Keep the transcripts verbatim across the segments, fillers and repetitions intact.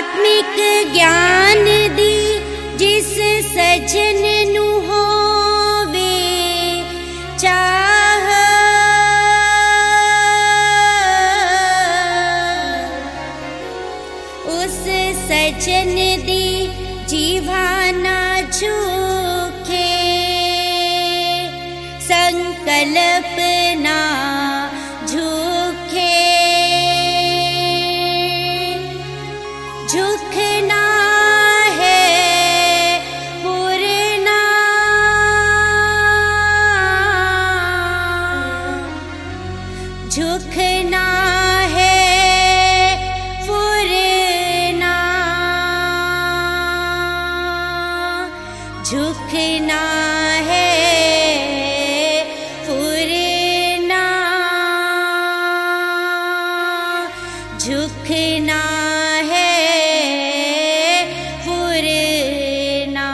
आत्मिक ज्ञान दी जिस सजन नू होवे चाह, उस सजन दी जीवा ना झूखे, संकल्प ना झूखे। झुकना है पुरना, झुकना है पुरना, झुकना है पुरना, झुकना है पुरना।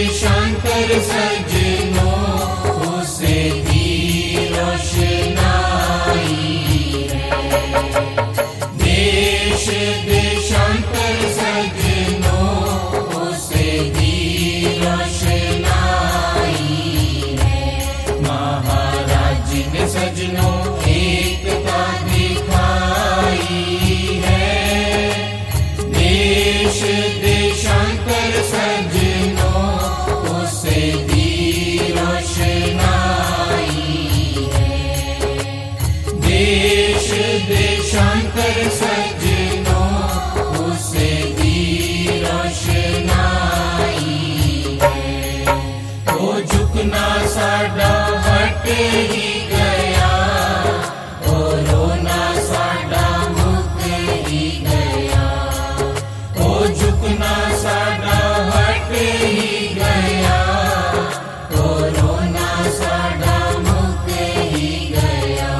देशांतर सजनों उसे दी रोशना ही गया, ओ रोना साडा मुक ही गया, ओ झुकना साडा हट ही गया, ओ रोना साडा मुक ही गया।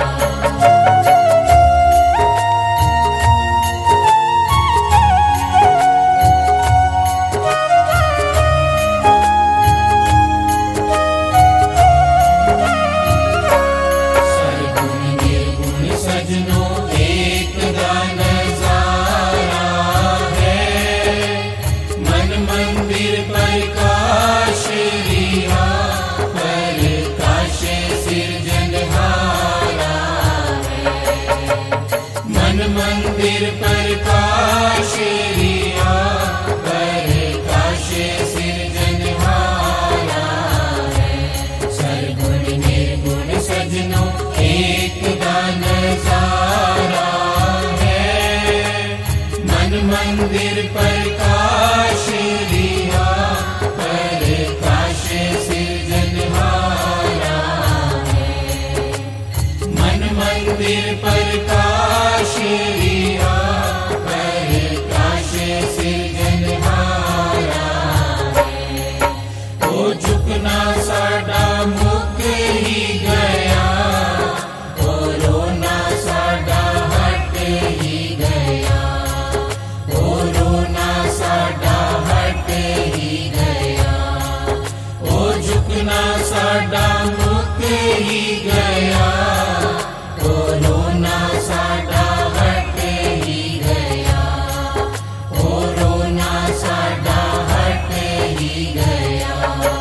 मंदिर प्रकाश रिया, प्रकाश सिरजनहारा है। सरगुण निर्गुण सजनो एक दान नजारा है। मन मंदिर प्रकाश रिया, प्रकाश सिरजनहारा है। मन मंदिर प्रकाश रिया, प्रकाश सिरजनहारा है। ओ झुकना साडा मुक ही गया, ओ रोना साडा हट ही गया, ओ रोना साडा हट ही गया, ओ झुकना साडा मुक ही गया, ओ रोना साडा हट ही गया, ओ रोना साडा हट ही गया।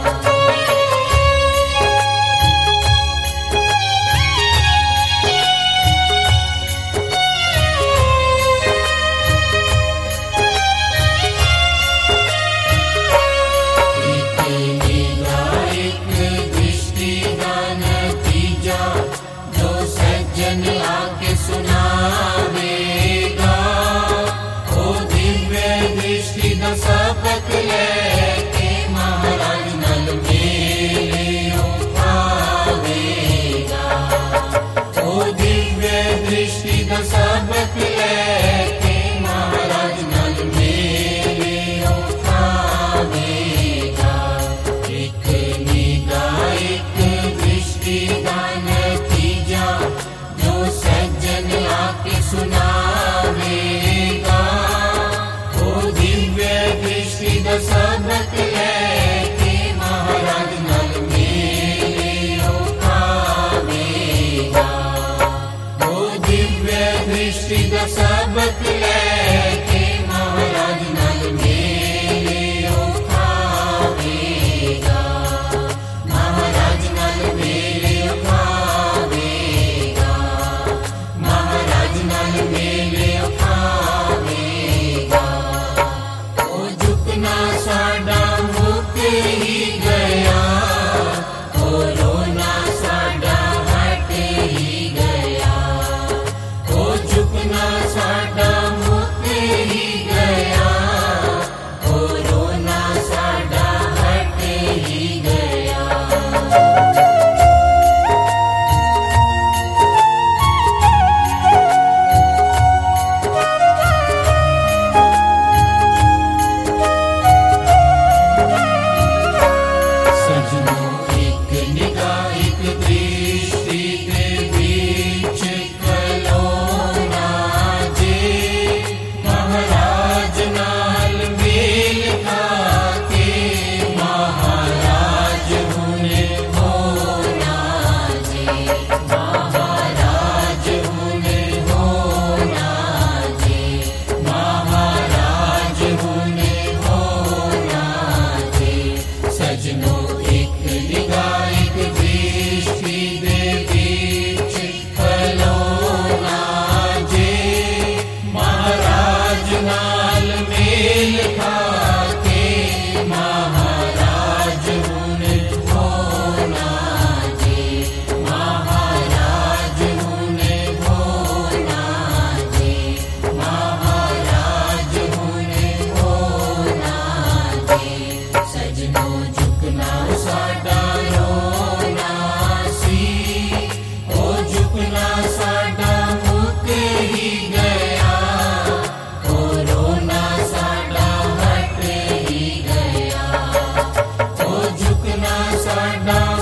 सबक लेके महाराज नल मेले उठावेगा, ओ दिव्य दृष्टि का सबक लेके महाराज नल मेले उठावेगा। एक निगाह एक दृष्टि का नतीजा जो सज्जन आके सुनावेगा, सबक लेके महाराज नल मेले उठावेगा, ओ दिव्य दृष्टि का सबक लेके महाराज नल मेले उठावेगा, महाराज नल मेले उठावेगा, महाराज नल मेले उठावेगा। साडा मुक ही गया, ओ रोना साडा हट ही गया, ओ झुकना साडा मुक ही गया, ओ रोना साडा हट ही गया। झुकना साडा रोना सी साडा